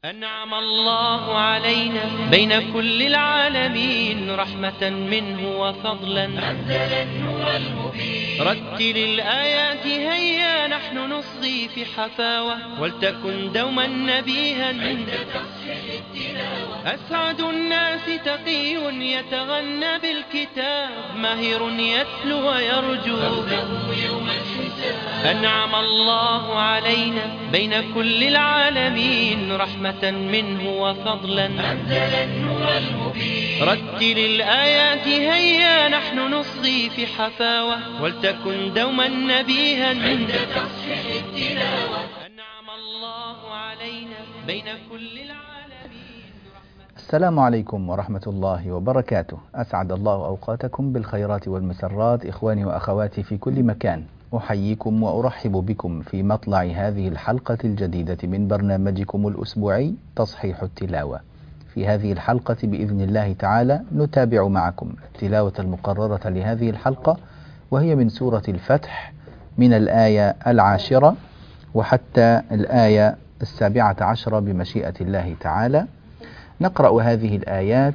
أنعم الله علينا بين كل العالمين رحمة منه وفضلا، أنزل النور المبين. رتل الآيات هيا نحن نصغي في حفاوة، ولتكن دوما نبيها عند تصحيح التلاوة. أسعد الناس تقي يتغنى بالكتاب، ماهر يتلو ويرجو يوم الحساب. أنعم الله علينا بين كل العالمين رحمة منه وفضلا، أنزل النور المبين. رتل الآيات هيا نحن نصغي في حفاوة، ولتكن دوما نبيها عند تصحيح التلاوة. أنعم الله علينا بين كل العالمين. السلام عليكم ورحمة الله وبركاته. أسعد الله أوقاتكم بالخيرات والمسرات إخواني وأخواتي في كل مكان. أحييكم وأرحب بكم في مطلع هذه الحلقة الجديدة من برنامجكم الأسبوعي تصحيح التلاوة. في هذه الحلقة بإذن الله تعالى نتابع معكم التلاوة المقررة لهذه الحلقة، وهي من سورة الفتح من الآية 10 وحتى الآية 17 بمشيئة الله تعالى. نقرأ هذه الآيات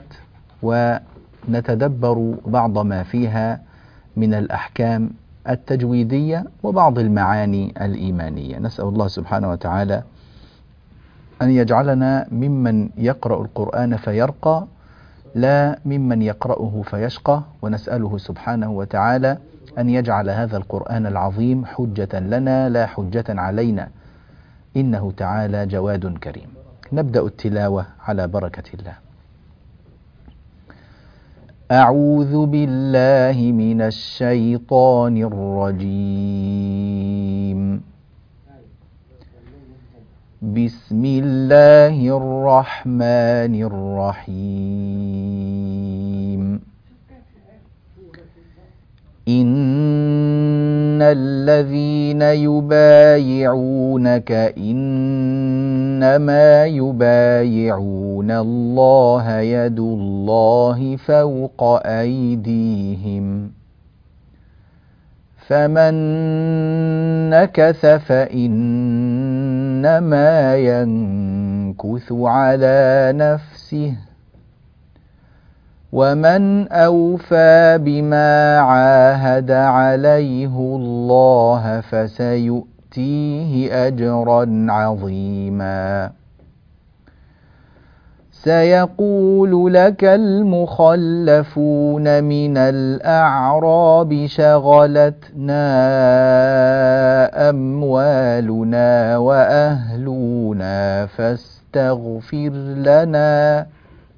ونتدبر بعض ما فيها من الأحكام التجويدية وبعض المعاني الإيمانية. نسأل الله سبحانه وتعالى أن يجعلنا ممن يقرأ القرآن فيرقى، لا ممن يقرأه فيشقى، ونسأله سبحانه وتعالى أن يجعل هذا القرآن العظيم حجة لنا لا حجة علينا، إنه تعالى جواد كريم. نبدأ التلاوة على بركة الله. أعوذ بالله من الشيطان الرجيم. بسم الله الرحمن الرحيم. إن الذين يبايعونك إنما يبايعون الله يد الله فوق أيديهم، فمن نكث فإنما ينكث على نفسه، ومن أوفى بما عاهد عليه الله فسيؤتيه أجرا عظيما. سيقول لك المخلفون من الأعراب شغلتنا أموالنا وأهلنا فاستغفر لنا،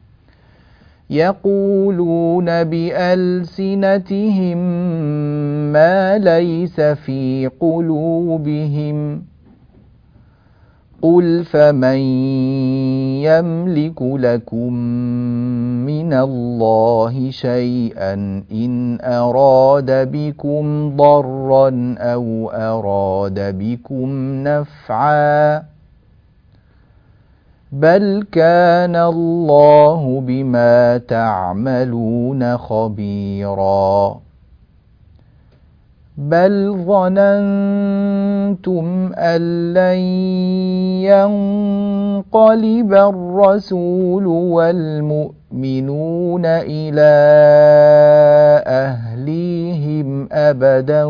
يقولون بألسنتهم ما ليس في قلوبهم، قل فمن يملك لكم من الله شيئا إن أراد بكم ضرا أو أراد بكم نفعا، بل كان الله بما تعملون خبيرا. بل ظننتم أن لن ينقلب الرسول والمؤمنون إلى أهليهم أبدا،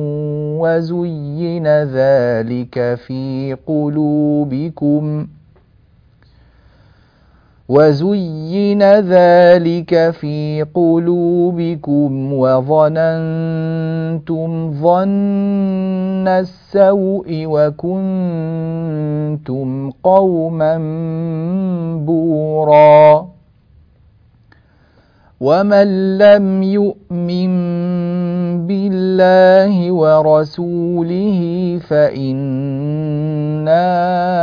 وزين ذلك في قلوبكم وظننتم ظن السوء وكنتم قوما بورا. ومن لم يؤمن بالله ورسوله فإنا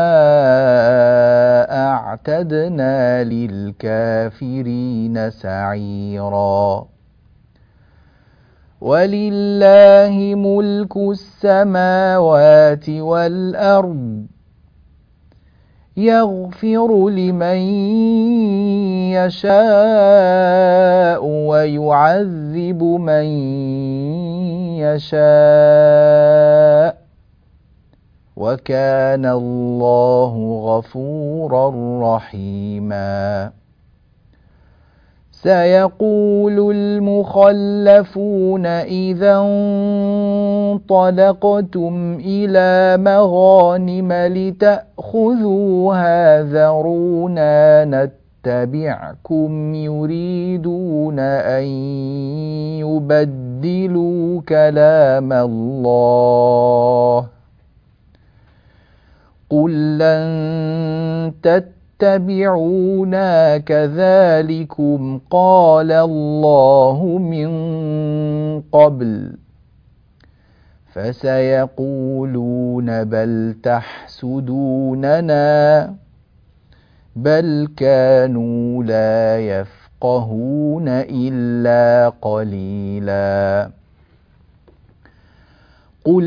أعتدنا للكافرين سعيرا. ولله ملك السماوات والأرض، يغفر لمن يشاء ويعذب من يشاء، وكان الله غفورا رحيما. سيقول المخلفون إذا انطلقتم إلى مغانم لتأخذوها ذرونا نتبعكم يريدون أن يبدلوا كلام الله قل لن تتبعونا كذلكم قال الله من قبل فسيقولون بل تحسدوننا بل كانوا لا يفقهون إلا قليلا. قل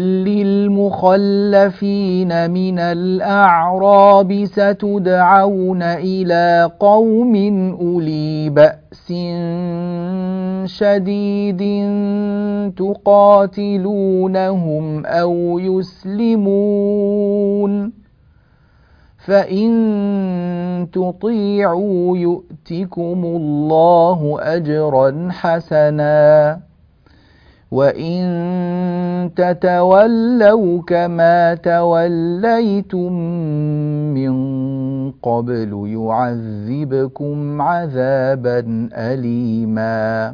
للمخلفين من الأعراب ستدعون إلى قوم أولي بأس شديد تقاتلونهم أو يسلمون فإن تطيعوا يؤتكم الله أجرا حسنا وإن تتولوا كما توليتم من قبل يعذبكم عذابا أليما.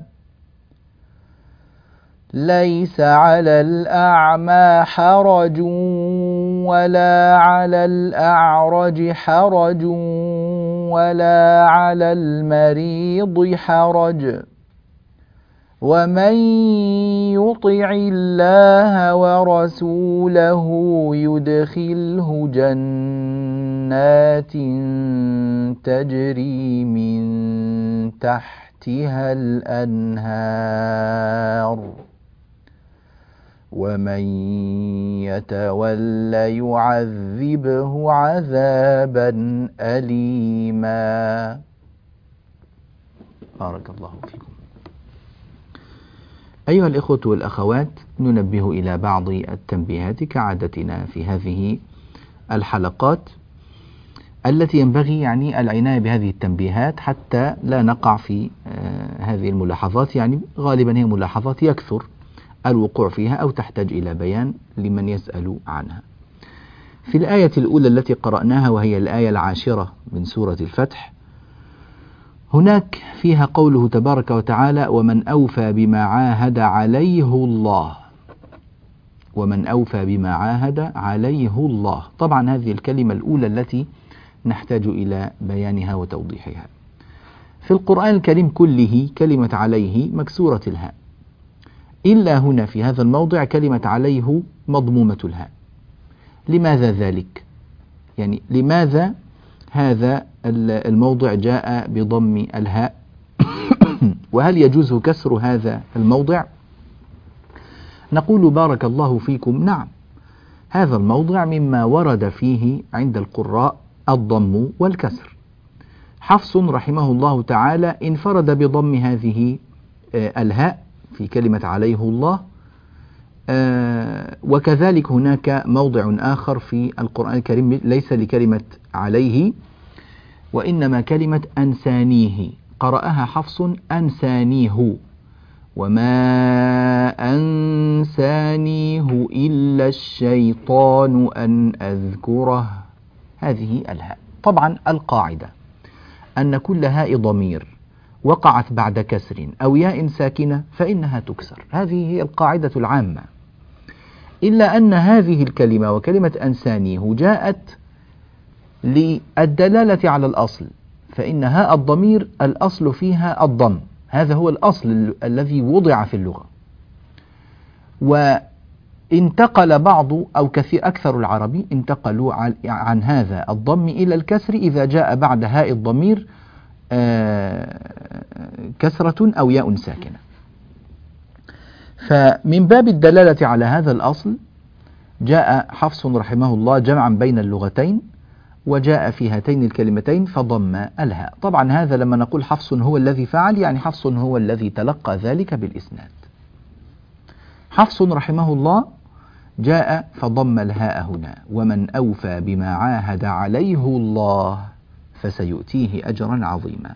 ليس على الأعمى حرج ولا على الأعرج حرج ولا على المريض حرج ومن يطع الله ورسوله يدخله جنات تجري من تحتها الأنهار ومن يتول يعذبه عذابا أليما. بارك الله فيكم. أيها الإخوة والأخوات، ننبه إلى بعض التنبيهات كعادتنا في هذه الحلقات التي ينبغي العناية بهذه التنبيهات حتى لا نقع في هذه الملاحظات. غالبا هي ملاحظات يكثر الوقوع فيها أو تحتاج إلى بيان لمن يسأل عنها. في الآية الأولى التي قرأناها وهي الآية 10 من سورة الفتح، هناك فيها قوله تبارك وتعالى: ومن أوفى بما عاهد عليه الله. ومن أوفى بما عاهد عليه الله. طبعا هذه الكلمة الأولى التي نحتاج إلى بيانها وتوضيحها. في القرآن الكريم كله كلمة عليه مكسورة الهاء، إلا هنا في هذا الموضع كلمة عليه مضمومة الهاء. لماذا ذلك؟ لماذا هذا الموضع جاء بضم الهاء؟ وهل يجوز كسر هذا الموضع؟ نقول بارك الله فيكم: نعم، هذا الموضع مما ورد فيه عند القراء الضم والكسر. حفص رحمه الله تعالى انفرد بضم هذه الهاء في كلمة عليه الله، وكذلك هناك موضع آخر في القرآن الكريم ليس لكلمة عليه وإنما كلمة أنسانيه، قرأها حفص أنسانيه، وما أنسانيه إلا الشيطان أن أذكره. هذه الهاء. طبعا القاعدة أن كل هاء ضمير وقعت بعد كسر أو ياء ساكنة فإنها تكسر، هذه هي القاعدة العامة، إلا أن هذه الكلمة وكلمة أنسانيه جاءت للدلالة على الأصل، فإن هاء الضمير الأصل فيها الضم، هذا هو الأصل الذي وضع في اللغة. وانتقل بعض أو أكثر العرب انتقلوا عن هذا الضم إلى الكسر إذا جاء بعد هاء الضمير كسرة أو ياء ساكنة. فمن باب الدلالة على هذا الأصل جاء حفص رحمه الله جمعا بين اللغتين وجاء في هاتين الكلمتين فضم الهاء. طبعا هذا لما نقول حفص هو الذي فعل، حفص هو الذي تلقى ذلك بالإسناد. حفص رحمه الله جاء فضم الهاء هنا: ومن أوفى بما عاهد عليه الله فسيؤتيه أجرا عظيما.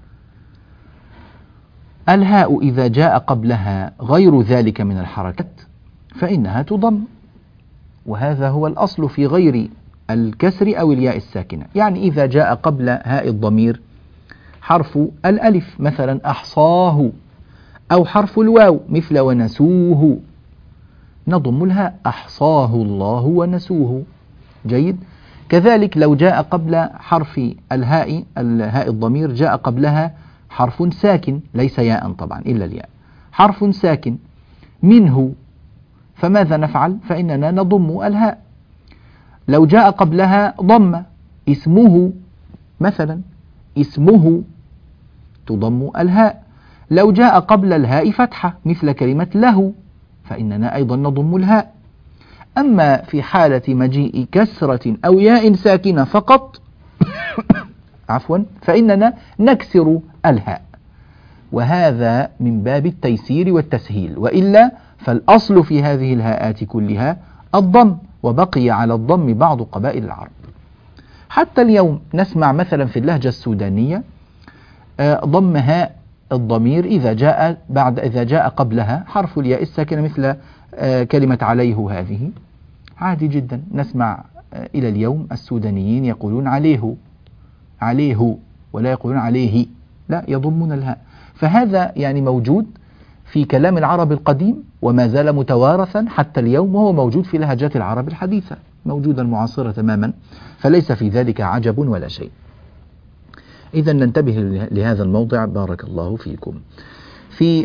الهاء إذا جاء قبلها غير ذلك من الحركات فإنها تضم، وهذا هو الأصل في غير الكسر أو الياء الساكنة. يعني إذا جاء قبل هاء الضمير حرف الألف مثلا أحصاه، أو حرف الواو مثل ونسوه، نضم الهاء: أحصاه الله ونسوه. جيد. كذلك لو جاء قبل حرف الهاء الضمير جاء قبلها حرف ساكن ليس ياء طبعا إلا الياء، حرف ساكن منه، فماذا نفعل؟ فإننا نضم الهاء. لو جاء قبلها ضمة اسمه مثلا، اسمه تضم الهاء. لو جاء قبل الهاء فتحة مثل كلمة له فإننا أيضا نضم الهاء. أما في حالة مجيء كسرة أو ياء ساكنة فقط عفوا فإننا نكسر الهاء، وهذا من باب التيسير والتسهيل، وإلا فالأصل في هذه الهاءات كلها الضم، وبقي على الضم بعض قبائل العرب. حتى اليوم نسمع مثلا في اللهجة السودانية ضم هاء الضمير إذا جاء قبلها حرف الياء الساكنة مثل كلمة عليه، هذه عادي جدا. نسمع إلى اليوم السودانيين يقولون عليه عليه ولا يقولون عليه، لا، يضمون الهاء. فهذا يعني موجود في كلام العرب القديم وما زال متوارثا حتى اليوم، وهو موجود في لهجات العرب الحديثة موجودا معاصرة تماما، فليس في ذلك عجب ولا شيء. إذا ننتبه لهذا الموضع بارك الله فيكم. في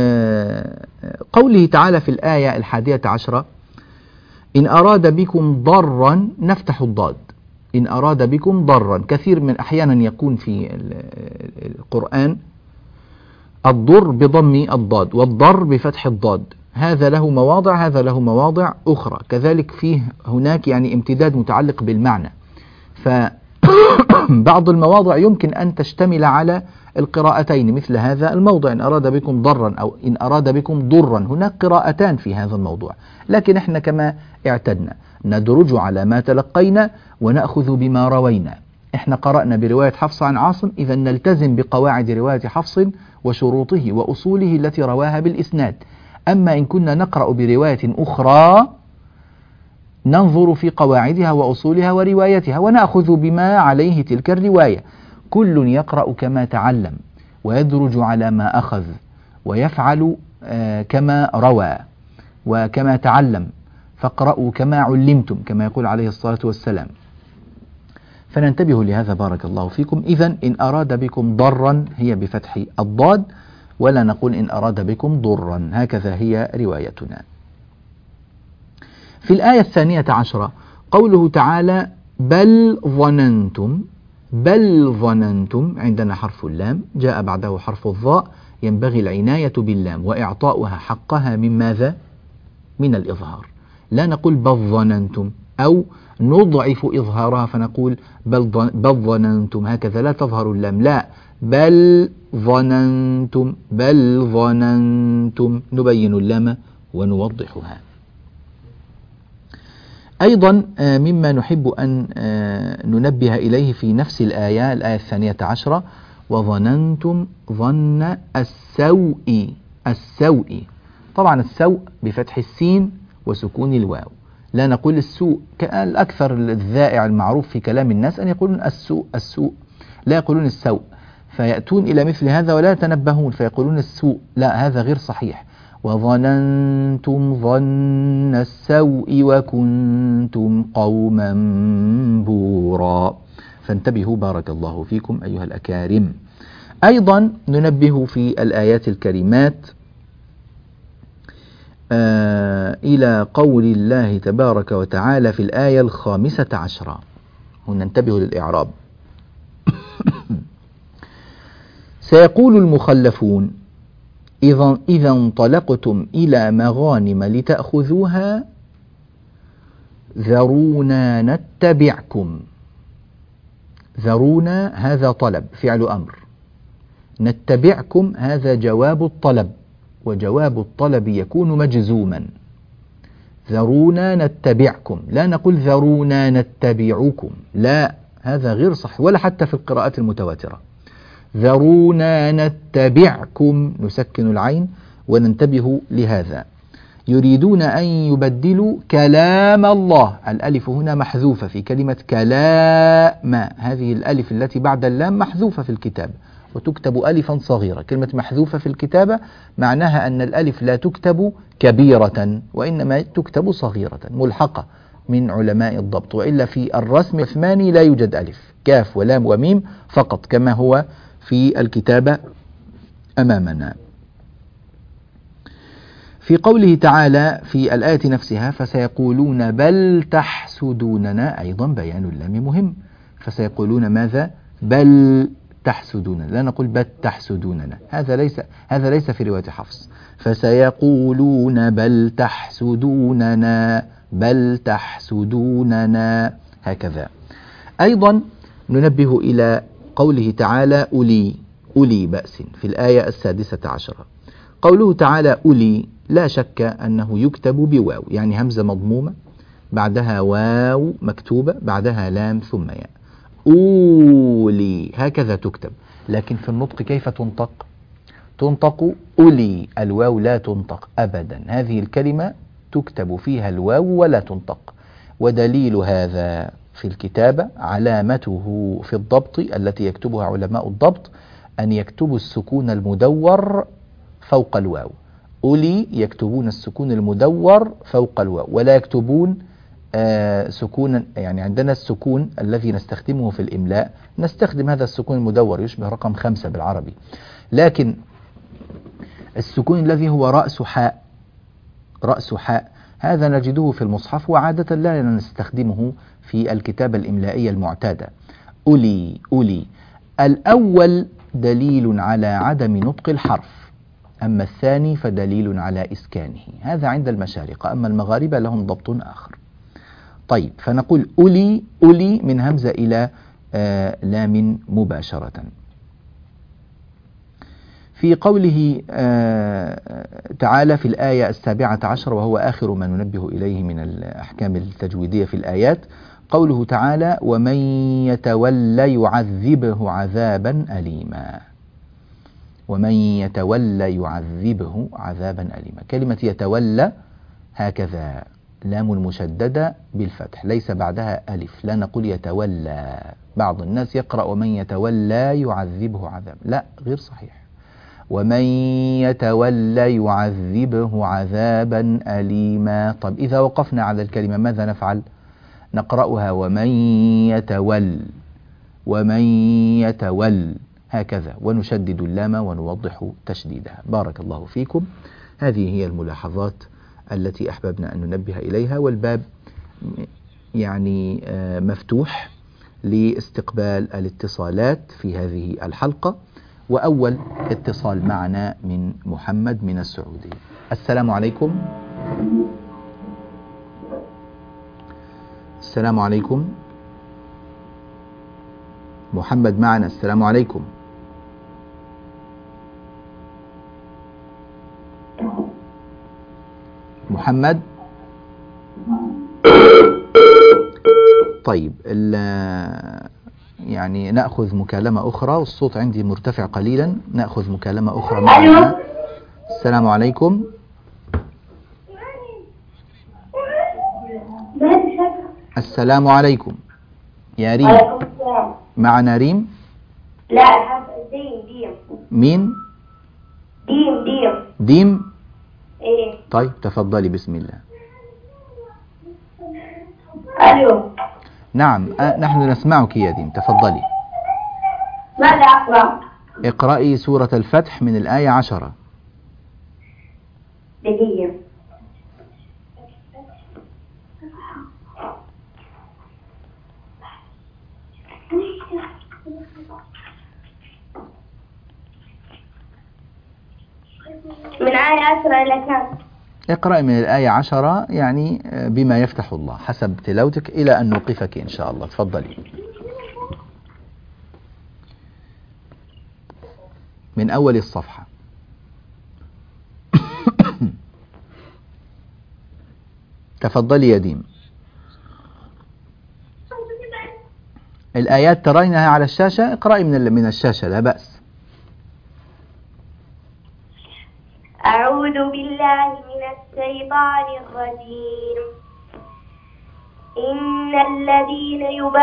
قوله تعالى في الآية 11: إن أراد بكم ضرا، نفتح الضاد، إن أراد بكم ضرا. كثير من أحيانا يكون في القرآن الضر بضم الضاد والضر بفتح الضاد، هذا له مواضع، هذا له مواضع أخرى. كذلك فيه هناك يعني امتداد متعلق بالمعنى، فبعض المواضع يمكن أن تشتمل على القراءتين، مثل هذا الموضع إن أراد بكم ضرا أو إن أراد بكم ضرا، هناك قراءتان في هذا الموضوع، لكن احنا كما اعتدنا ندرج على ما تلقينا ونأخذ بما روينا. احنا قرأنا برواية حفص عن عاصم، إذا نلتزم بقواعد رواية حفص وشروطه وأصوله التي رواها بالإسناد. أما إن كنا نقرأ برواية أخرى ننظر في قواعدها وأصولها وروايتها ونأخذ بما عليه تلك الرواية. كل يقرأ كما تعلم ويدرج على ما أخذ ويفعل كما روى وكما تعلم، فاقرأوا كما علمتم كما يقول عليه الصلاة والسلام. فننتبه لهذا بارك الله فيكم. إذن إن أراد بكم ضرا هي بفتح الضاد، ولا نقول إن أراد بكم ضرا، هكذا هي روايتنا. في الآية 12 قوله تعالى بل ظننتم، بل ظننتم، عندنا حرف اللام جاء بعده حرف الظاء، ينبغي العناية باللام وإعطاؤها حقها من ماذا؟ من الإظهار. لا نقول بل ظننتم أو نضعف إظهارها فنقول بل ظننتم، هكذا لا تظهر اللام، لا، بل ظننتم، بل ظننتم، نبين اللام ونوضحها. أيضا مما نحب أن ننبه إليه في نفس الآية 12: وظننتم ظن السوء، السوء، طبعا السوء بفتح السين وسكون الواو، لا نقول السوء. الأكثر الذائع المعروف في كلام الناس أن يقولون السوء، السوء، لا يقولون السوء، فيأتون إلى مثل هذا ولا يتنبهون فيقولون السوء، لا، هذا غير صحيح. وظننتم ظن السوء وكنتم قوما بورا. فانتبهوا بارك الله فيكم أيها الأكارم. أيضا ننبه في الآيات الكريمات إلى قول الله تبارك وتعالى في الآية 15، هنا ننتبه للإعراب. سيقول المخلفون إذا انطلقتم إلى مغانم لتأخذوها ذرونا نتبعكم. ذرونا هذا طلب فعل أمر، نتبعكم هذا جواب الطلب، وجواب الطلب يكون مجزوما. ذرونا نتبعكم، لا نقول ذرونا نتبعكم، لا، هذا غير صحيح، ولا حتى في القراءات المتواترة. ذرونا نتبعكم، نسكن العين وننتبه لهذا. يريدون أن يبدلوا كلام الله، الألف هنا محذوفة في كلمة كلام، هذه الألف التي بعد اللام محذوفة في الكتاب وتكتب ألفا صغيرة. كلمة محذوفة في الكتابة معناها أن الألف لا تكتب كبيرة وإنما تكتب صغيرة ملحقة من علماء الضبط، وإلا في الرسم العثماني لا يوجد ألف، كاف ولام وميم فقط كما هو في الكتابة أمامنا. في قوله تعالى في الآية نفسها فسيقولون بل تحسدوننا، أيضا بيان اللام مهم، فسيقولون ماذا؟ بل تحسدوننا، لا نقول بل تحسدوننا، هذا ليس في رواية حفص. فسيقولون بل تحسدوننا، بل تحسدوننا، هكذا. أيضا ننبه إلى قوله تعالى أولي بأس في الآية 16. قوله تعالى أولي لا شك أنه يكتب بواو، يعني همزة مضمومة بعدها واو مكتوبة بعدها لام ثم ياء، أولي هكذا تكتب. لكن في النطق كيف تنطق؟ تنطق أولي، الواو لا تنطق أبدا، هذه الكلمة تكتب فيها الواو ولا تنطق. ودليل هذا في الكتابة علامته في الضبط التي يكتبها علماء الضبط أن يكتبوا السكون المدور فوق الواو. أولي يكتبون السكون المدور فوق الواو ولا يكتبون سكونا، يعني عندنا السكون الذي نستخدمه في الإملاء نستخدم هذا السكون المدور يشبه رقم 5 بالعربي، لكن السكون الذي هو رأس حاء هذا نجده في المصحف وعادة لا نستخدمه في الكتابة الإملائية المعتادة. أولي الأول دليل على عدم نطق الحرف، أما الثاني فدليل على إسكانه، هذا عند المشارقة، أما المغاربة لهم ضبط آخر. طيب، فنقول أولي من همزة إلى لام مباشرة. في قوله تعالى في الآية 17 وهو آخر ما ننبه إليه من الأحكام التجويدية في الآيات، قوله تعالى ومن يتولى يعذبه عذابا أليما، ومن يتولى يعذبه عذابا أليما. كلمة يتولى هكذا لام المشددة بالفتح ليس بعدها ألف، لا نقول يتولى. بعض الناس يقرأ ومن يتولى يعذبه عذابا، لا، غير صحيح. ومن يتولى يعذبه عذابا أليما. طب إذا وقفنا على الكلمة ماذا نفعل؟ نقرأها ومن يتول هكذا، ونشدد اللام ونوضح تشديدها. بارك الله فيكم. هذه هي الملاحظات التي أحببنا أن ننبه إليها، والباب يعني مفتوح لاستقبال الاتصالات في هذه الحلقة. وأول اتصال معنا من محمد من السعودية. السلام عليكم. السلام عليكم. محمد معنا. السلام عليكم. محمد. طيب، يعني نأخذ مكالمة أخرى، والصوت عندي مرتفع قليلا. نأخذ مكالمة أخرى معنا. السلام عليكم. السلام عليكم يا ريم. معنا ريم؟ لا، ديم. مين؟ ديم. ايه. طيب تفضلي بسم الله. الو. نعم، نحن نسمعك يا ديم، تفضلي. ماذا أقرأ؟ اقرأي سورة الفتح من الآية 10. دقيقة. من آية 10 إلى كم؟ اقرأي من الآية 10 يعني بما يفتح الله حسب تلاوتك إلى أن نوقفك إن شاء الله. تفضلي من أول الصفحة. تفضلي يا ديم. الآيات ترينها على الشاشة، اقرأي من الشاشة لا بأس. أعوذ بالله من الشيطان الرجيم. إن الذين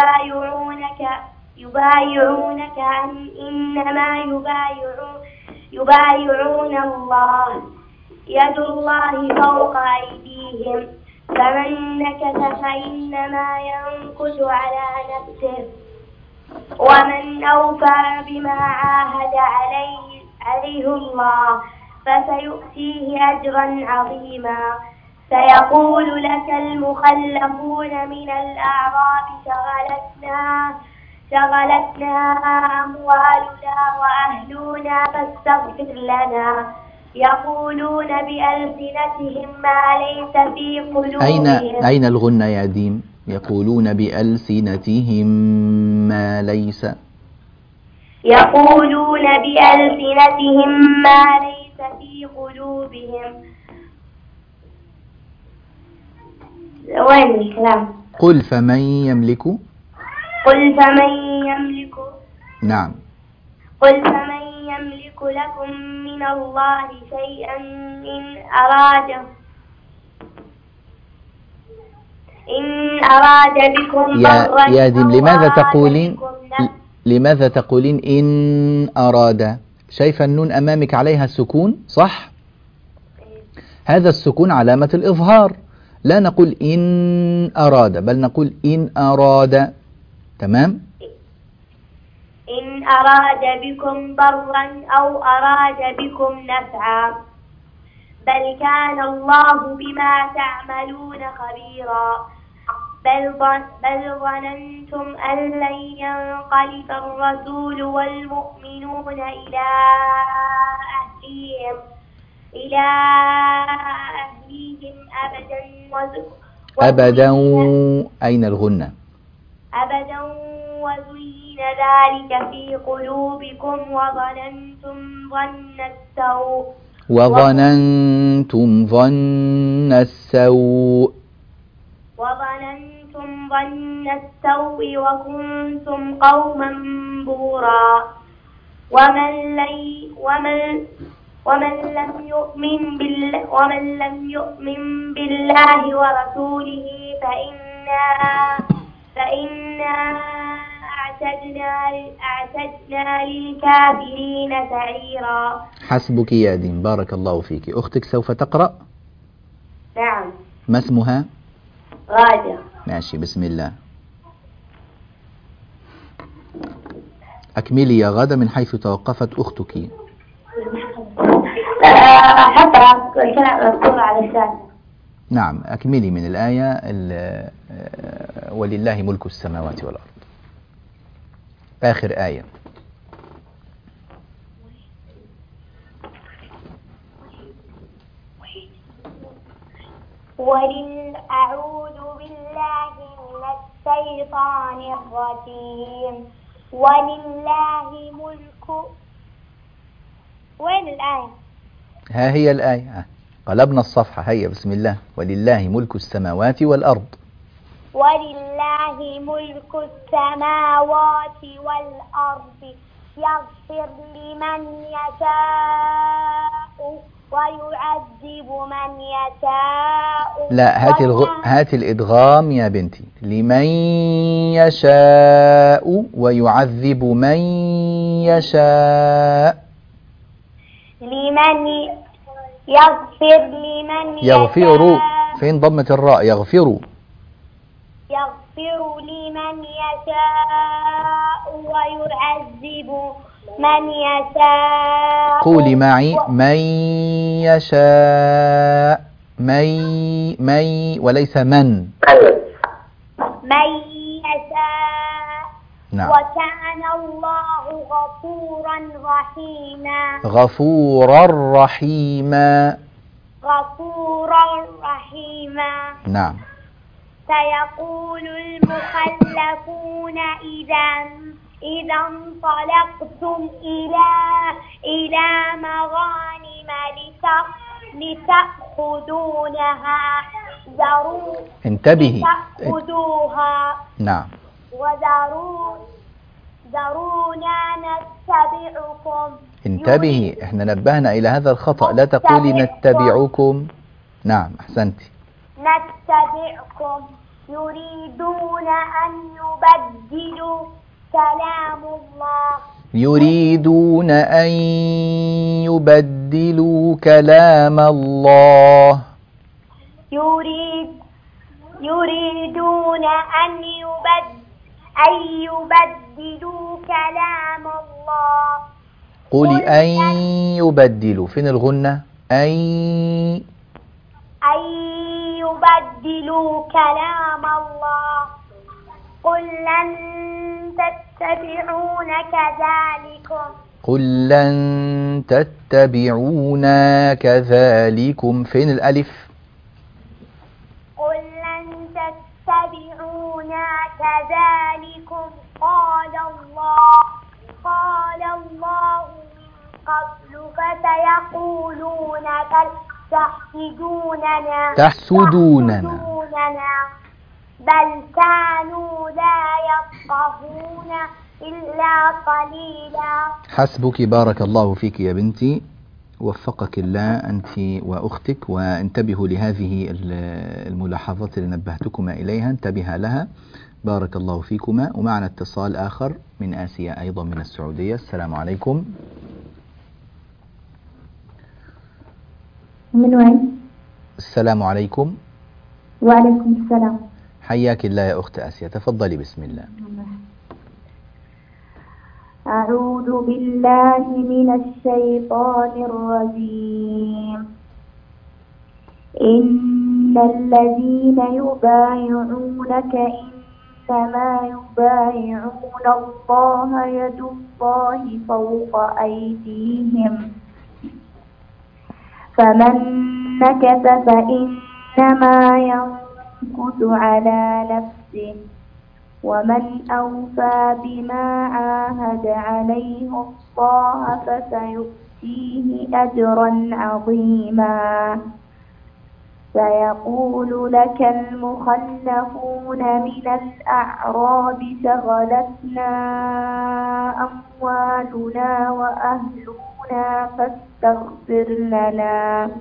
يبايعونك إنما يبايعون الله، يد الله فوق أيديهم، فمن نكث فإنما ينكث على نفسه، ومن أوفى بما عاهد عليه الله فسيؤتيه أجرا عظيما. سيقول لك المخلفون من الأعراب شغلتنا أموالنا وأهلنا فاستغفر لنا، يقولون بألسنتهم ما ليس في قلوبهم. أين الغنة يا ديم؟ يقولون بألسنتهم ما ليس. يقولون بألسنتهم ما ليس في قلوبهم. وين الكلام؟ قل فمن يملك. نعم. قل فمن يملك لكم من الله شيئا إن أراد بكم ضرا يا ديم لماذا تقولين إن أراد؟ شايفة النون أمامك عليها سكون صح؟ هذا السكون علامة الإظهار، لا نقول إن أراد بل نقول إن أراد. تمام؟ إن أراد بكم ضرا أو أراد بكم نفعا، بل كان الله بما تعملون خبيرا. بل ظننتم أن لن ينقلب الرسول والمؤمنون إلى أهليهم أبدا. أين الغنة؟ أبدا، وزين ذلك في قلوبكم وظننتم ظن السوء وكنتم قوما بورا. ومن لم يؤمن بالله ورسوله فإنا أعتدنا للكافرين سعيرا. حسبك يا دين، بارك الله فيك. أختك سوف تقرأ؟ نعم. ما اسمها؟ غادة. ماشي، بسم الله. أكملي يا غادة من حيث توقفت أختك. حتى الكلام على الشاشة. نعم، أكملي من الآية ولله ملك السماوات والأرض، آخر آية. أعوذ بالله من الشيطان الرجيم. ولله ملك. وين الآية؟ ها هي الآية، قلبنا الصفحة. هيا بسم الله. ولله ملك السماوات والأرض. ولله ملك السماوات والأرض، يغفر لمن يشاء ويعذب من يشاء. لا، هات الإدغام يا بنتي. لمن يشاء ويعذب من يشاء. لمن يغفر لمن يغفر. فين ضمة الراء؟ يغفر لمن يشاء ويعذب من يشاء. قولي معي. من يشاء. مي وليس من. من يشاء. نعم. وكان الله غفورا رحيما. غفورا رحيما. نعم. سيقول المخلفون إذا انطلقتم إلى مغانم لتأخذونها انتبهي. تأخذوها نعم. ذرونا نتبعكم. انتبهي، احنا نبهنا إلى هذا الخطأ، لا تقولي نتبعكم. نعم أحسنتي. نتبعكم يريدون أن يبدلوا كلام الله. يريدون أن يبدلوا كلام الله. يريدون أن يبدلوا كلام الله. قولي أن يبدلوا، فين الغنة؟ أن يبدلوا كلام الله. قل لن تتبعونا كذلكم. قل لن تتبعونا كذلكم، فين الألف؟ قل لن تتبعونا كذلكم قال الله من قبل فسيقولون بل تحسدوننا بل كانوا لا يفقهون إلا قليلا. حسبك، بارك الله فيك يا بنتي، وفقك الله أنت وأختك، وانتبهوا لهذه الملاحظات اللي نبهتكما إليها، انتبها لها، بارك الله فيكما. ومعنا اتصال آخر من آسيا أيضا من السعودية. السلام عليكم. من وين؟ السلام عليكم. وعليكم السلام. حياك الله يا أخت آسيا، تفضلي بسم الله. أعوذ بالله من الشيطان الرجيم. إن الذين يبايعونك إنما يبايعون الله يد الله فوق أيديهم فمن نكث فإنما ينكث على نفسه ومن أوفى بما عاهد عليه الله فسيؤتيه أجرا عظيما. سيقول لك المخلفون من الأعراب شغلتنا أموالنا وأهلنا فاستغفر لنا.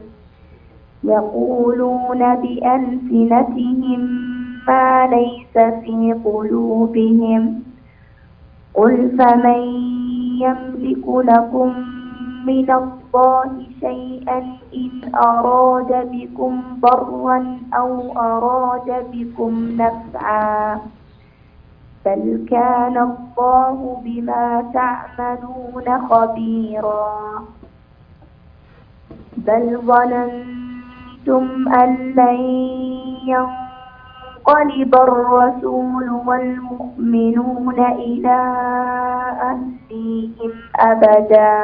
يقولون بألسنتهم ما ليس في قلوبهم قل فمن يملك لكم من الله شيئا إن أراد بكم ضرا أو أراد بكم نفعا بل كان الله بما تعملون خبيرا. بل ظننتم أن لن ينقلب الرسول والمؤمنون إلى أهليهم أبدا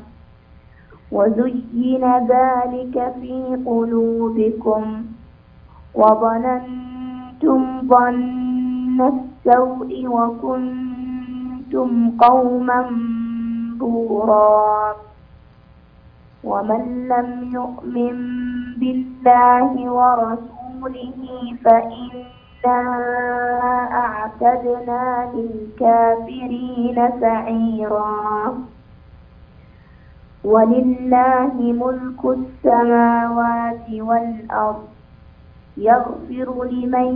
وزين ذلك في قلوبكم وظننتم ظن السوء وكنتم قوما بورا. ومن لم يؤمن بالله ورسوله فإنا أعتدنا للكافرين سعيرا. ولله ملك السماوات والأرض يغفر لمن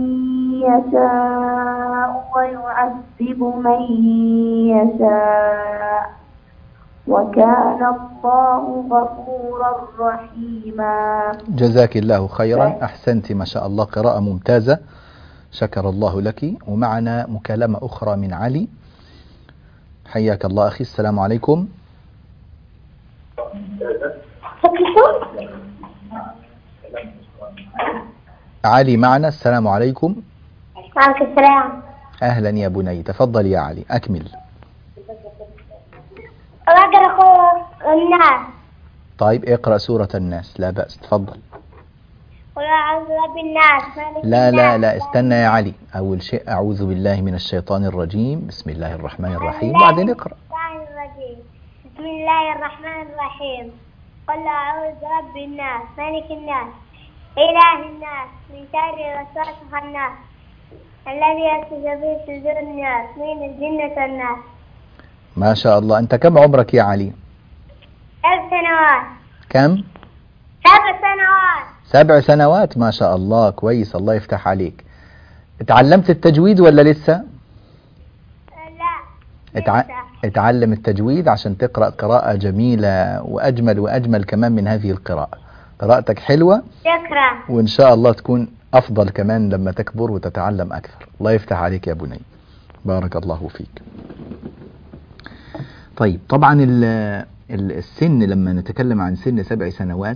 يشاء ويعذب من يشاء وكان الله غفورا رحيما. جزاك الله خيرا، أحسنت ما شاء الله، قراءة ممتازة، شكر الله لك. ومعنا مكالمة أخرى من علي. حياك الله أخي. السلام عليكم. علي معنا. السلام عليكم. وعليكم السلام. أهلا يا بني، تفضل يا علي أكمل. أقرأ سورة الناس. طيب اقرأ سورة الناس، لا بأس، تفضل. قل أعوذ برب الناس. لا استنى يا علي، أول شيء أعوذ بالله من الشيطان الرجيم، بسم الله الرحمن الرحيم، وبعدين اقرأ. بسم الله الرحمن الرحيم. قل أعوذ برب الناس ملك الناس إله الناس من شر الوسواس الخناس الذي يوسوس في صدور الناس من الجنة والناس. ما شاء الله. أنت كم عمرك يا علي؟ 7 سنوات. كم؟ 7 سنوات. 7 سنوات، ما شاء الله، كويس، الله يفتح عليك. اتعلمت التجويد ولا لسه؟ لا. اتعلم التجويد عشان تقرأ قراءة جميلة وأجمل وأجمل كمان من هذه القراءة. قراءتك حلوة، شكرا. وإن شاء الله تكون أفضل كمان لما تكبر وتتعلم أكثر. الله يفتح عليك يا بني، بارك الله فيك. طيب، طبعا السن، لما نتكلم عن سن 7 سنوات،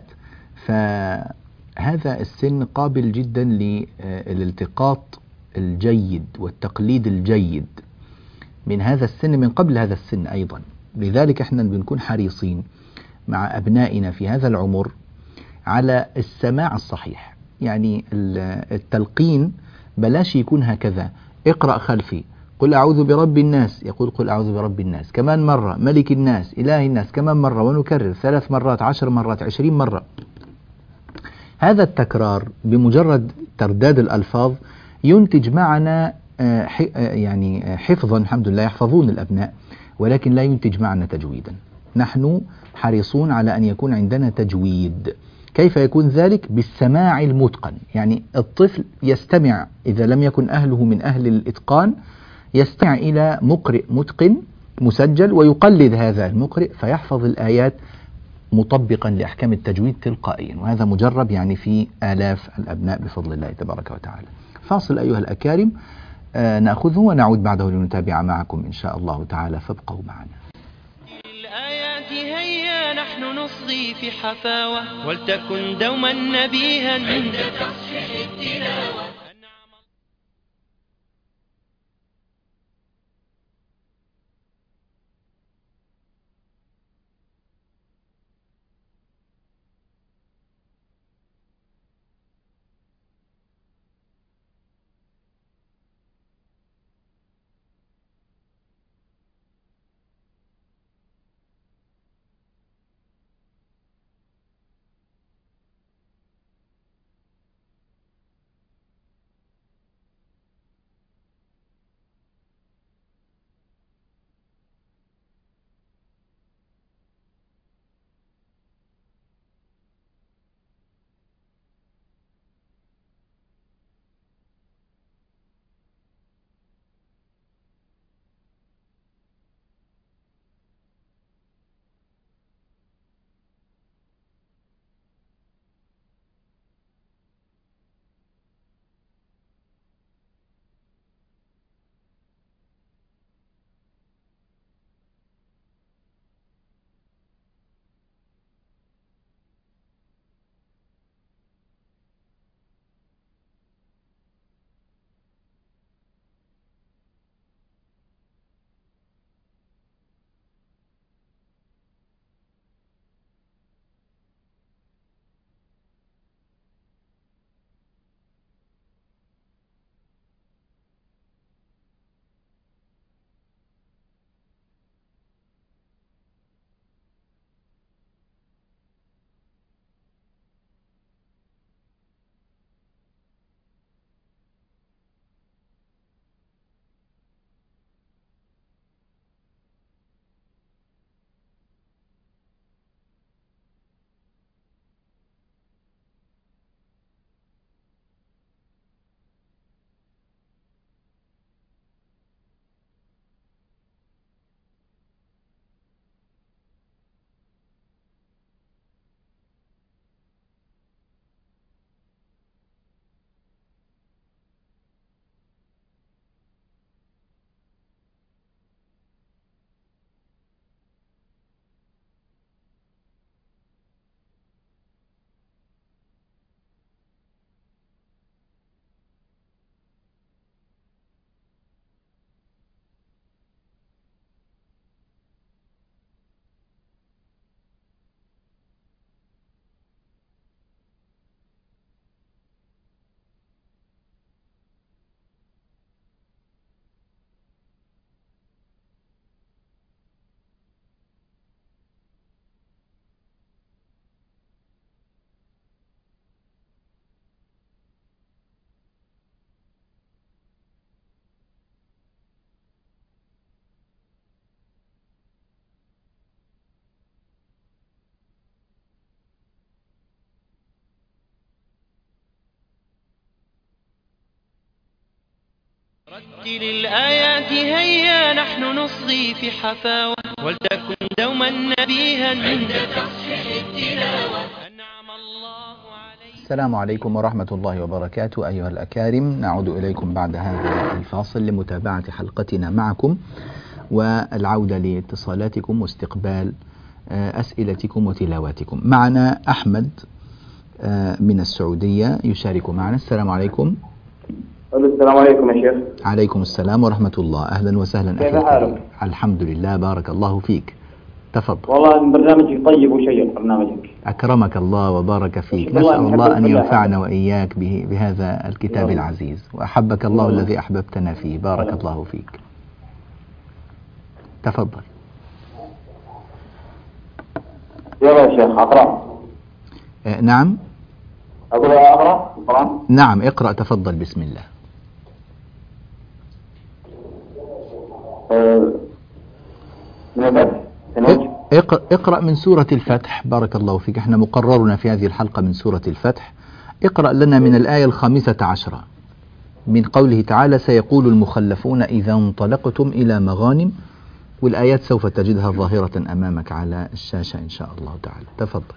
فهذا السن قابل جدا للالتقاط الجيد والتقليد الجيد من هذا السن، من قبل هذا السن أيضا. لذلك احنا بنكون حريصين مع أبنائنا في هذا العمر على السماع الصحيح. يعني التلقين بلاش يكون هكذا: اقرأ خلفي، قل أعوذ برب الناس، يقول قل أعوذ برب الناس كمان مرة، ملك الناس، إله الناس كمان مرة، ونكرر 3 مرات، 10 مرات، 20 مرة. هذا التكرار بمجرد ترداد الألفاظ ينتج معنا يعني حفظا، الحمد لله يحفظون الأبناء، ولكن لا ينتج معنا تجويدا. نحن حريصون على أن يكون عندنا تجويد. كيف يكون ذلك؟ بالسماع المتقن. يعني الطفل يستمع، إذا لم يكن أهله من أهل الإتقان، يستمع إلى مقرئ متقن مسجل ويقلد هذا المقرئ فيحفظ الآيات مطبقا لأحكام التجويد تلقائيا، وهذا مجرب يعني في آلاف الأبناء بفضل الله تبارك وتعالى. فاصل أيها الأكارم نأخذه ونعود بعده لنتابع معكم إن شاء الله تعالى، فابقوا معنا. الآيات هيا نحن نصغي في حفاوة، ولتكن دوما نبيها عند تصحيح التلاوة. رتل الآيات هيا نحن نصغي في حفاوة ولتكن دوما نبيها عند تصحيح التلاوة أنعم الله عليك. السلام عليكم ورحمة الله وبركاته أيها الأكارم، نعود إليكم بعد هذا الفاصل لمتابعة حلقتنا معكم والعودة لاتصالاتكم واستقبال أسئلتكم وتلاواتكم. معنا أحمد من السعودية يشارك معنا. السلام عليكم. السلام عليكم يا شيخ. عليكم السلام ورحمة الله، أهلا وسهلا. كيف حالك؟ الحمد لله، بارك الله فيك. تفضل. والله برنامجك طيب وشيق برنامجك. أكرمك الله وبارك فيك، نسأل الله أن ينفعنا وإياك بهذا الكتاب العزيز، وأحبك الله الذي أحببتنا فيه، بارك الله فيك. تفضل. يلا يا شيخ أقرأ. نعم. أقول أقرأ. نعم اقرأ، تفضل، بسم الله. من الفتح. اقرأ من سورة الفتح، بارك الله فيك، احنا مقررنا في هذه الحلقة من سورة الفتح. اقرأ لنا من الآية 15 من قوله تعالى: سيقول المخلفون إذا انطلقتم إلى مغانم، والآيات سوف تجدها ظاهرة أمامك على الشاشة إن شاء الله تعالى. تفضل.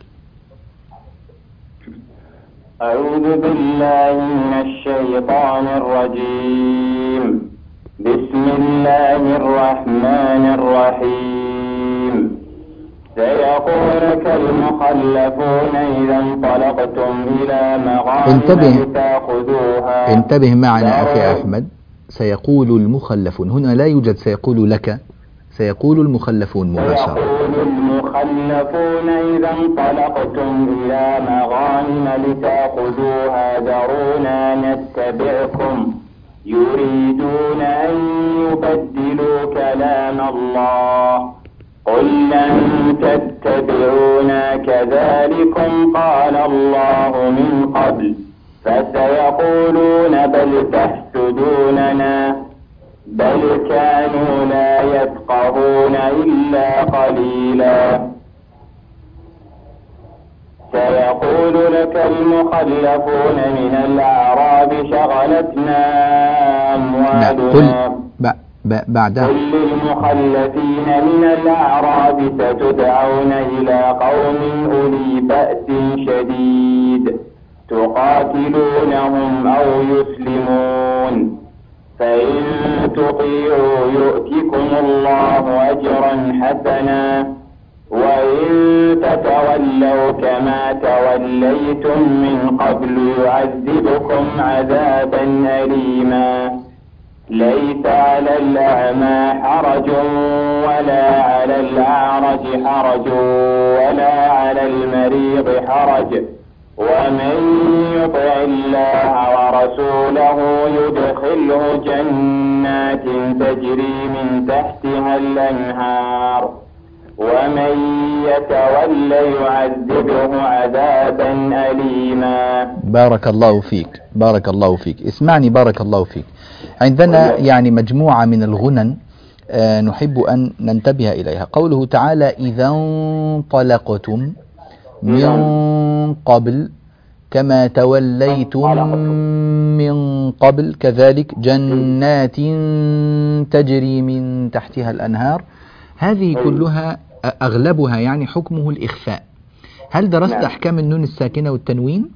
أعوذ بالله من الشيطان الرجيم. بسم الله الرحمن الرحيم. سيقولك المخلفون إذا انطلقتم إلى مغانم تأخذوها. انتبه معنا أخي أحمد، سيقول المخلفون، هنا لا يوجد سيقول لك، سيقول المخلفون مباشرة. سيقول المخلفون إذا انطلقتم إلى مغانم لتأخذوها ذرونا نتبعكم يريدون أن يبدلوا كلام الله قل لن تتبعونا كذلكم قال الله من قبل فسيقولون بل تحسدوننا بل كانوا لا يفقهون إلا قليلا. سيقول لك المخلفون من الأعراب شغلتنا أموالنا. بعدها قل للمخلفين من الأعراب ستدعون إلى قوم أولي بأس شديد تقاتلونهم أو يسلمون فإن تطيعوا يؤتكم الله أجرا حسنا وإن تتولوا كما توليتم من قبل يعذبكم عذابا أليما. ليس على الأعمى حرج ولا على الأعرج حرج ولا على المريض حرج ومن يطع الله ورسوله يدخله جنات تجري من تحتها الأنهار ومن يتولى يعذبه عذابا أليما. بارك الله فيك، بارك الله فيك. اسمعني، بارك الله فيك، عندنا يعني مجموعة من الغنن نحب أن ننتبه إليها. قوله تعالى: إذا انطلقتم من قبل كما توليتم من قبل كذلك جنات تجري من تحتها الأنهار، هذه كلها أغلبها يعني حكمه الإخفاء. هل درست أحكام النون الساكنة والتنوين؟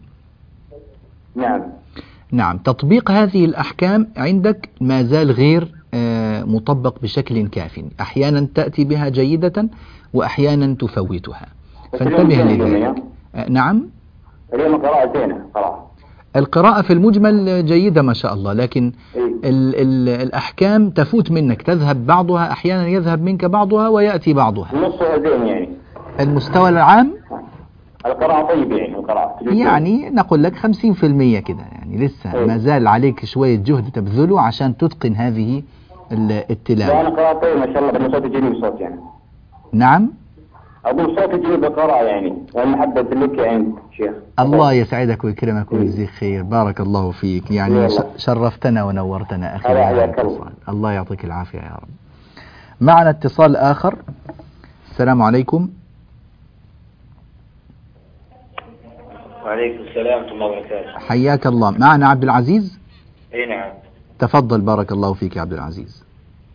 نعم. تطبيق هذه الأحكام عندك ما زال غير مطبق بشكل كاف، أحيانا تأتي بها جيدة وأحيانا تفوتها، فانتبه لذلك. نعم. اليوم قراءة زينة قراءة. القراءة في المجمل جيدة ما شاء الله، لكن الأحكام تفوت منك، تذهب بعضها، أحيانا يذهب منك بعضها ويأتي بعضها. نصها زين يعني. المستوى العام القراءة طيب يعني القراءة. يعني نقول لك 50% كده، يعني لسه ما زال عليك شوية جهد تبذله عشان تتقن هذه التلاوة. أنا قراءة طيب ما شاء الله، بالصوت جميل الصوت يعني. نعم. أقول صوت جميل بالقراءة يعني، والمحبة لك عند شيخ. الله يسعدك ويكرمك ويجزيك خير، بارك الله فيك، يعني شرفتنا ونورتنا أخي. الله يعطيك العافية يا رب. معنا اتصال آخر. السلام عليكم. وعليكم السلام ورحمة الله وبركاته. حياك الله. معنا عبد العزيز. اي نعم. تفضل بارك الله فيك يا عبد العزيز.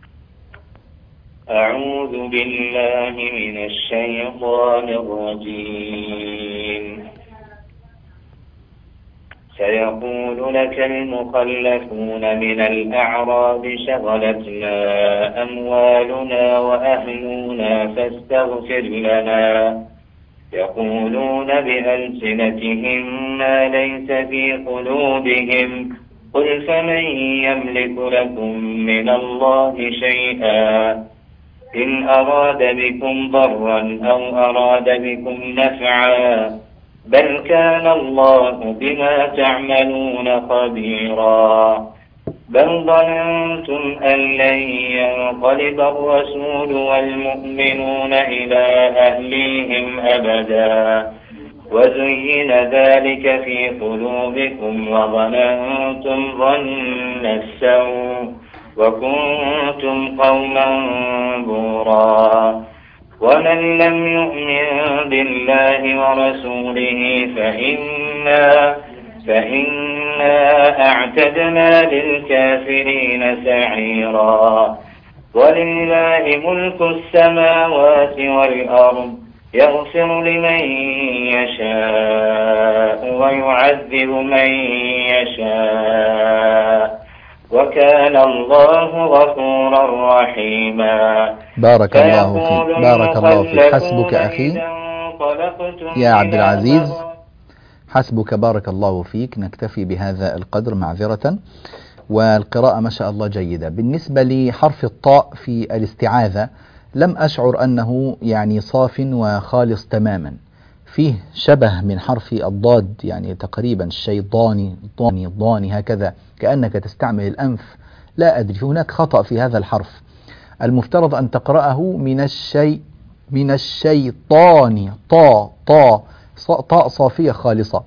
أعوذ بالله من الشيطان الرجيم. سيقول لك المخلفون من الأعراب شغلتنا أموالنا وأهلنا فاستغفر لنا، يقولون بألسنتهم ما ليس في قلوبهم، قل فمن يملك لكم من الله شيئا إن أراد بكم ضرا أو أراد بكم نفعا، بل كان الله بما تعملون خبيرا، بل ظننتم أن لن ينقلب الرسول والمؤمنون إلى أهليهم أبدا، وزين ذلك في قلوبكم وظننتم ظن السوء وكنتم قوما بورا، ومن لم يؤمن بالله ورسوله فإنا أعتدنا للكافرين سعيرا، ولله ملك السماوات والأرض يغفر لمن يشاء ويعذب من يشاء، وكان الله غفورا رحيما. بارك الله فيك، بارك الله فيك. حسبك أخي يا عبد العزيز، حسبك، بارك الله فيك. نكتفي بهذا القدر معذرة. والقراءة ما شاء الله جيدة. بالنسبة لحرف الطاء في الاستعاذة لم أشعر أنه يعني صاف وخالص تماما، فيه شبه من حرف الضاد، يعني تقريبا الشيطاني ضاني هكذا، كأنك تستعمل الأنف. لا أدري، هناك خطأ في هذا الحرف. المفترض أن تقرأه من الشيطان، طاء صافية خالصة.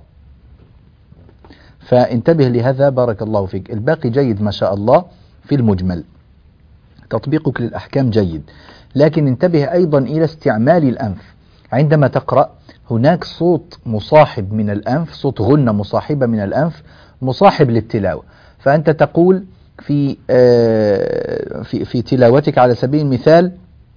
فانتبه لهذا بارك الله فيك. الباقي جيد ما شاء الله في المجمل، تطبيقك للأحكام جيد، لكن انتبه أيضا إلى استعمال الأنف عندما تقرأ. هناك صوت مصاحب من الأنف، صوت غنة مصاحبة من الأنف مصاحب للتلاوة. فأنت تقول في تلاوتك على سبيل المثال: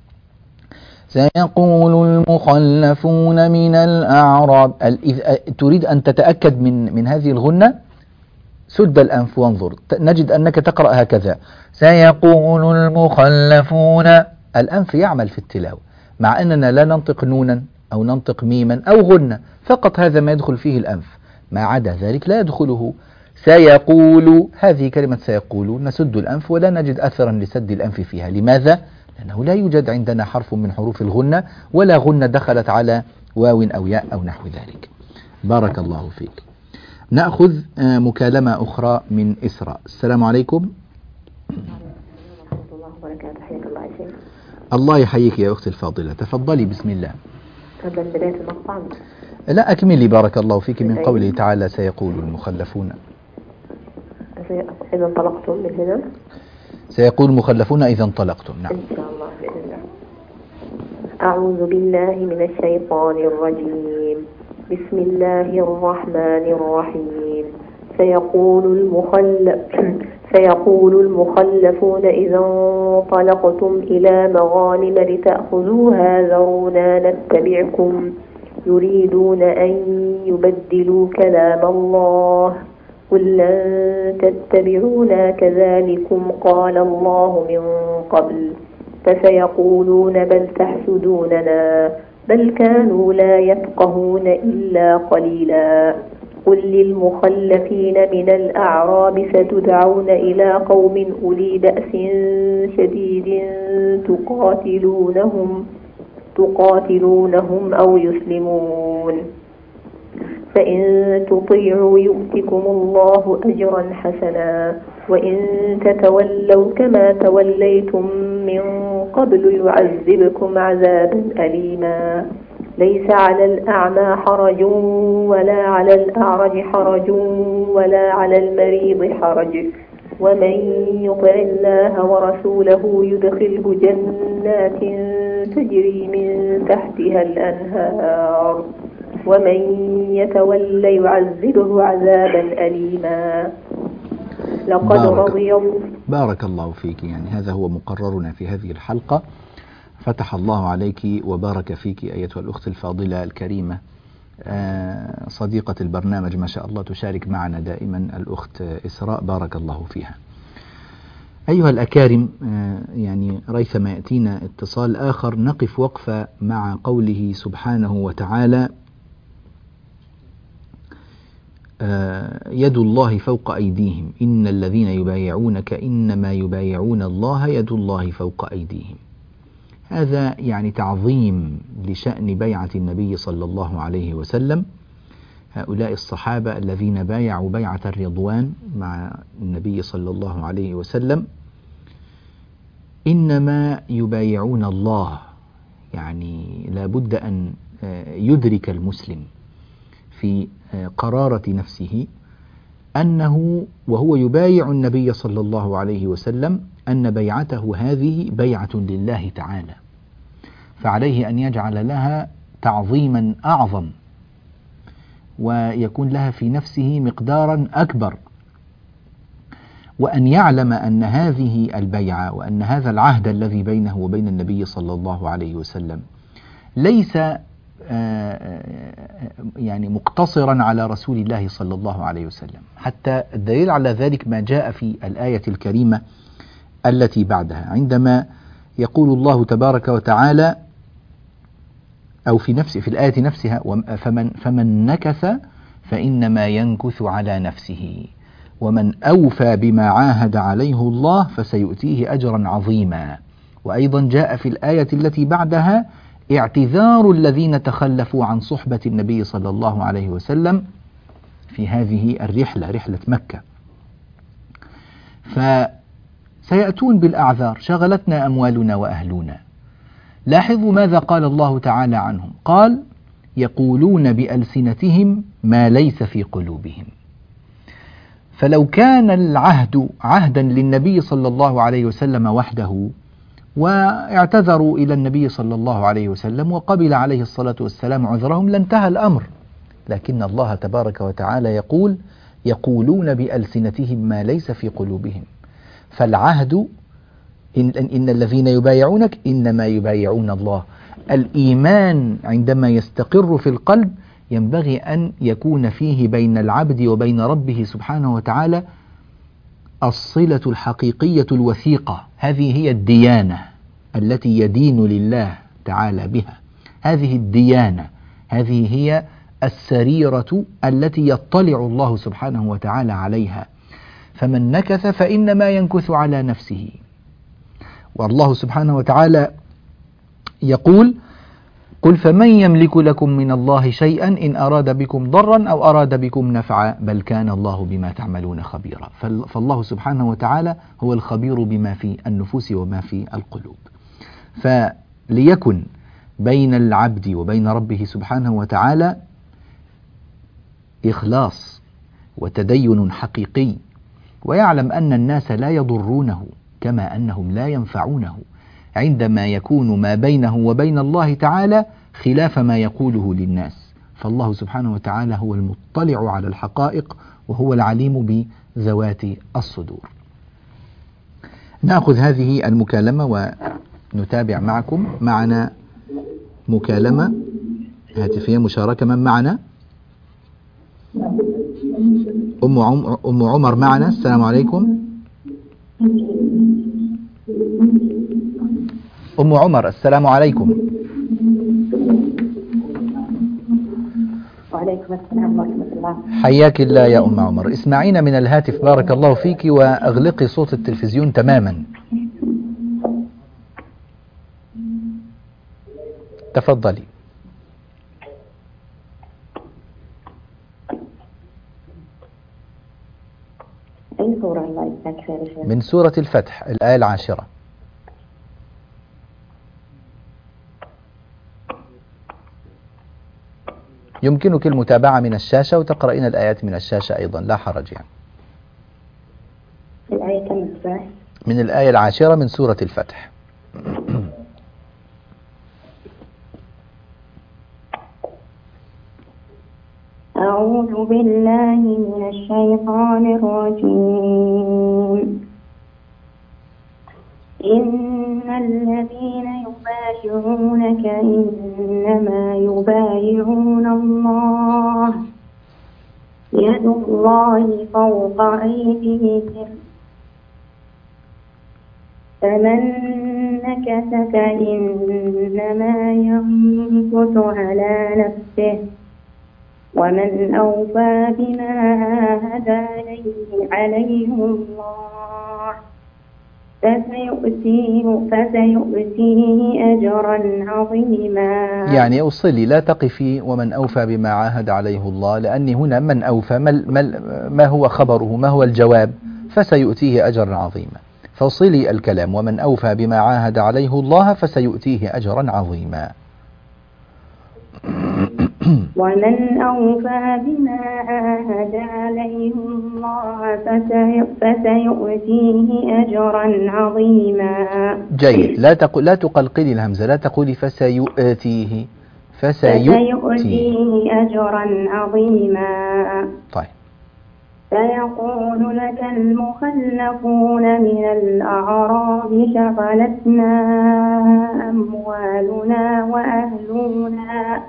سيقول المخلفون من الأعراب. تريد أن تتأكد من هذه الغنة، سد الأنف وانظر، نجد أنك تقرأ هكذا: سيقول المخلفون. الأنف يعمل في التلاوة، مع أننا لا ننطق نونا أو ننطق ميما أو غنة، فقط هذا ما يدخل فيه الأنف، ما عدا ذلك لا يدخله. سيقول، هذه كلمة سيقول نسد الأنف ولا نجد أثرا لسد الأنف فيها. لماذا؟ لأنه لا يوجد عندنا حرف من حروف الغنة، ولا غنة دخلت على واو أو ياء أو نحو ذلك. بارك الله فيك. نأخذ مكالمة أخرى من إسراء. السلام عليكم. ورحمة الله وبركاته. حياك الله يا شيخ. الله يحييك يا أختي الفاضلة، تفضلي بسم الله. قبل بداية المقطع لا أكملي بارك الله فيك من قوله تعالى: سيقول المخلفون. إذا انطلقتم من هنا. سيقول المخلفون إذا انطلقتم. نعم إن شاء الله بإذن الله. أعوذ بالله من الشيطان الرجيم. بسم الله الرحمن الرحيم. سيقول المخلفون إذا انطلقتم إلى مغانم لتأخذوها ذرونا نتبعكم يريدون أن يبدلوا كلام الله قل لن تتبعونا كذلكم قال الله من قبل فسيقولون بل تحسدوننا بل كانوا لا يفقهون إلا قليلا قل للمخلفين من الأعراب ستدعون إلى قوم أولي بأس شديد تقاتلونهم أو يسلمون فإن تطيعوا يؤتكم الله أجرا حسنا وإن تتولوا كما توليتم من قبل يعذبكم عذابا أليما ليس على الأعمى حرج ولا على الأعرج حرج ولا على المريض حرج ومن يطع الله ورسوله يدخله جنات تجري من تحتها الأنهار ومن يتولى يعذبه عذابا أليما. لقد رضي بارك الله فيك. يعني هذا هو مقررنا في هذه الحلقة. فتح الله عليك وبارك فيك أيتها الأخت الفاضلة الكريمة، صديقة البرنامج ما شاء الله، تشارك معنا دائما الأخت إسراء، بارك الله فيها. أيها الأكارم، يعني ريثما يأتينا اتصال آخر نقف وقفة مع قوله سبحانه وتعالى: يد الله فوق أيديهم إن الذين يبايعونك إنما يبايعون الله يد الله فوق أيديهم. هذا يعني تعظيم لشأن بيعة النبي صلى الله عليه وسلم. هؤلاء الصحابة الذين بايعوا بيعة الرضوان مع النبي صلى الله عليه وسلم إنما يبايعون الله. يعني لا بد أن يدرك المسلم في قرارة نفسه أنه وهو يبايع النبي صلى الله عليه وسلم أن بيعته هذه بيعة لله تعالى، فعليه أن يجعل لها تعظيما أعظم، ويكون لها في نفسه مقدارا أكبر، وأن يعلم أن هذه البيعة وأن هذا العهد الذي بينه وبين النبي صلى الله عليه وسلم ليس يعني مقتصرا على رسول الله صلى الله عليه وسلم. حتى الدليل على ذلك ما جاء في الآية الكريمة التي بعدها، عندما يقول الله تبارك وتعالى أو في الآية نفسها: فمن نكث فإنما ينكث على نفسه ومن أوفى بما عاهد عليه الله فسيؤتيه أجرا عظيما. وأيضا جاء في الآية التي بعدها اعتذار الذين تخلفوا عن صحبة النبي صلى الله عليه وسلم في هذه الرحلة، رحلة مكة، فسيأتون بالأعذار: شغلتنا أموالنا وأهلنا. لاحظوا ماذا قال الله تعالى عنهم، قال: يقولون بألسنتهم ما ليس في قلوبهم. فلو كان العهد عهدا للنبي صلى الله عليه وسلم وحده واعتذروا إلى النبي صلى الله عليه وسلم وقبل عليه الصلاة والسلام عذرهم لانتهى الأمر. لكن الله تبارك وتعالى يقول: يقولون بألسنتهم ما ليس في قلوبهم. فالعهد إن الذين يبايعونك إنما يبايعون الله. الإيمان عندما يستقر في القلب ينبغي أن يكون فيه بين العبد وبين ربه سبحانه وتعالى الصلة الحقيقية الوثيقة. هذه هي الديانة التي يدين لله تعالى بها. هذه الديانة، هذه هي السريرة التي يطلع الله سبحانه وتعالى عليها. فمن نكث فإنما ينكث على نفسه. والله سبحانه وتعالى يقول: قل فمن يملك لكم من الله شيئا إن أراد بكم ضرا أو أراد بكم نفعا بل كان الله بما تعملون خبيرا. فالله سبحانه وتعالى هو الخبير بما في النفوس وما في القلوب. فليكن بين العبد وبين ربه سبحانه وتعالى إخلاص وتدين حقيقي، ويعلم أن الناس لا يضرونه كما أنهم لا ينفعونه عندما يكون ما بينه وبين الله تعالى خلاف ما يقوله للناس. فالله سبحانه وتعالى هو المطلع على الحقائق وهو العليم بذوات الصدور. نأخذ هذه المكالمة ونتابع معكم. معنا مكالمة هاتفية مشاركة. من معنا؟ أم عمر معنا. السلام عليكم. أم عمر السلام عليكم. وعليكم السلام ورحمة الله. حياك الله يا أم عمر. اسمعينا من الهاتف بارك الله فيك، وأغلقي صوت التلفزيون تماما. تفضلي. أي سورة الله يجزاك خير؟ من سورة الفتح الآية 10. يمكنك المتابعة من الشاشة وتقرأين الآيات من الشاشة أيضا، لا حرج يعني. الآية كم؟ من الآية 10 من سورة الفتح. أعوذ بالله من الشيطان الرجيم. إن الذين يبايعونك إنما يبايعون الله يد الله فوق أيديهم فمن نكث فإنما ينكث على نفسه ومن أوفى بما عاهد عليه الله فسيؤتيه أجرا عظيما. يعني أوصلي لا تقفي ومن أوفى بما عاهد عليه الله، لأني هنا من أوفى ما هو خبره، ما هو الجواب؟ فسيؤتيه أجرا عظيما. فوصلي الكلام ومن أوفى بما عاهد عليه الله فسيؤتيه أجرا عظيما. ومن أوفى بما عاهد عليه الله فسيؤتيه أجرا عظيما. جيد. لا تقلقلي الهمزة، لا تقولي فسيؤتيه، فسيؤتيه أجرا عظيما. طيب. سيقول لك المخلفون من الأعراب شغلتنا أموالنا وأهلنا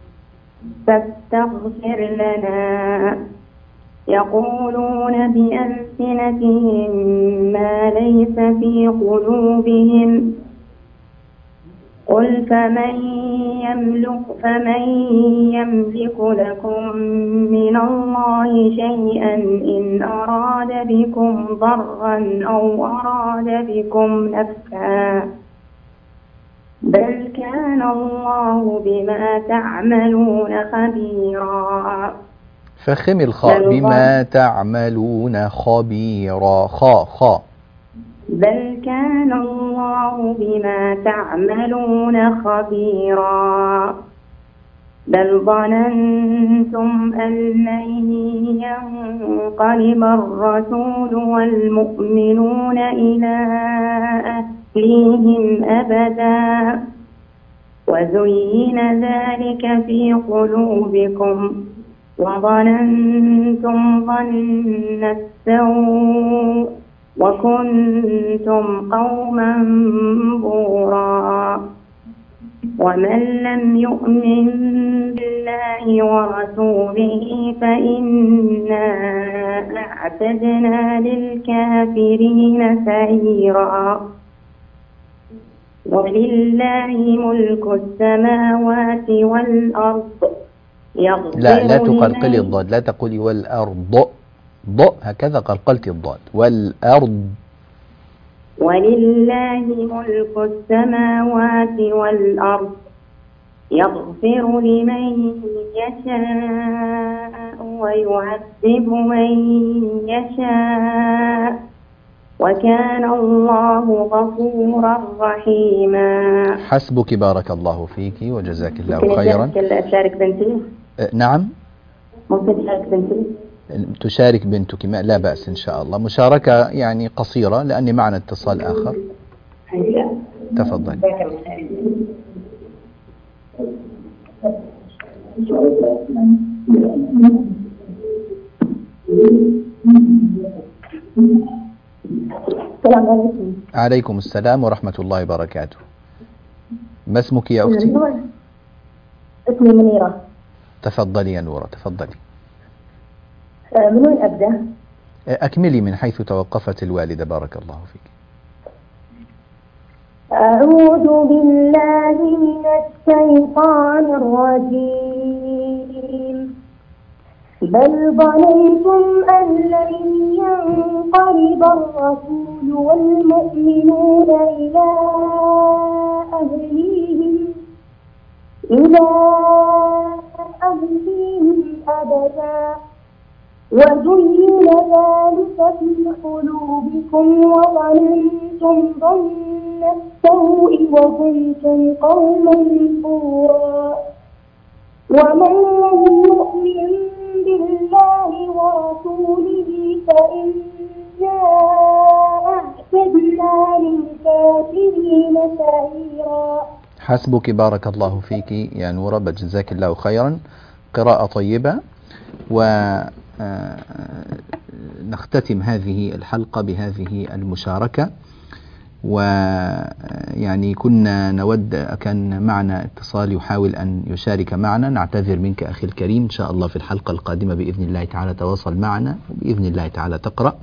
فاستغفر لنا. يقولون بألسنتهم ما ليس في قلوبهم قل فمن يملك لكم من الله شيئا إن أراد بكم ضرا أو أراد بكم نفعا بل كان الله بما تعملون خبيرا. فخم الخاء، بما تعملون خبيرا. خاء. بل كان الله بما تعملون خبيرا. بل ظننتم أن لن ينقلب الرسول والمؤمنون إلى أهليهم أبدا وزين ذلك في قلوبكم وظننتم ظن السوء وكنتم قوما بورا. ومن لم يؤمن بالله ورسوله فإنا أعتدنا للكافرين سعيرا. ولله ملك السماوات والأرض لا تقلقلي الضاد، لا تقولي والأرض هكذا قلقلت الضاد. والأرض. ولله ملك السماوات والأرض يغفر لمن يشاء ويعذب من يشاء وكان الله غفورا رحيما. حسبك، بارك الله فيك وجزاك الله خيرا. ممكن أشارك بنتي؟ نعم. ممكن أشارك بنتي؟ تشارك بنتك، لا بأس إن شاء الله. مشاركة يعني قصيرة لأني معنا اتصال آخر. تفضل. السلام عليكم. عليكم السلام ورحمة الله وبركاته. ما اسمك يا أختي؟ اسمي منيرة. تفضلي يا نورة، تفضلي. من وين أبدأ؟ أكملي من حيث توقفت الوالدة، بارك الله فيك. أعوذ بالله من الشيطان الرجيم. بل ظننتم أن لن ينقلب الرسول والمؤمنون إلى أهليهم أبدا وزين ذلك في قلوبكم وظننتم ظن السوء وكنتم قوما بورا. ومن لم يؤمن بالله ورسوله فإنا أعتدنا للكافرين سعيرا. حسبك، بارك الله فيك يا نورة، جزاك الله خيرا. قراءة طيبة. ونختتم هذه الحلقة بهذه المشاركة. ويعني كنا نود، كان معنا اتصال يحاول أن يشارك معنا، نعتذر منك أخي الكريم. إن شاء الله في الحلقة القادمة بإذن الله تعالى تواصل معنا، وبإذن الله تعالى تقرأ.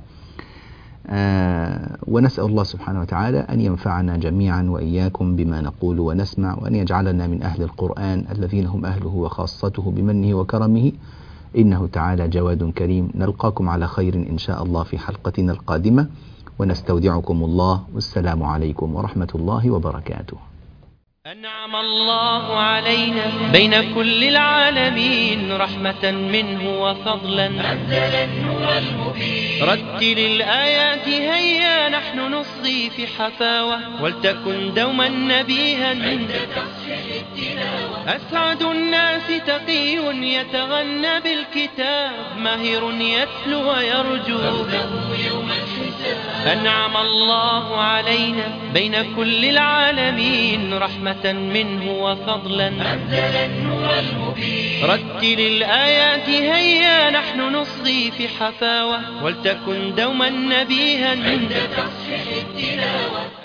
ونسأل الله سبحانه وتعالى أن ينفعنا جميعا وإياكم بما نقول ونسمع، وأن يجعلنا من أهل القرآن الذين هم أهله وخاصته بمنه وكرمه، إنه تعالى جواد كريم. نلقاكم على خير إن شاء الله في حلقتنا القادمة، ونستودعكم الله، والسلام عليكم ورحمة الله وبركاته. أنعم الله علينا بين كل العالمين رحمة منه وفضلا، أنزل النور المبين. رتل الآيات هيا نحن نصغي في حفاوة، ولتكن دوما نبيها عند تصحيح التلاوة. أسعد الناس تقي يتغنى بالكتاب، ماهر يتلو ويرجو يوم الحساب. أنعم الله علينا بين كل العالمين رحمة منه وفضلا، أنزل النور المبين. رتل الآيات هيا نحن نصغي في حفاوة، ولتكن دوما نبيها عند تصحيح التلاوة.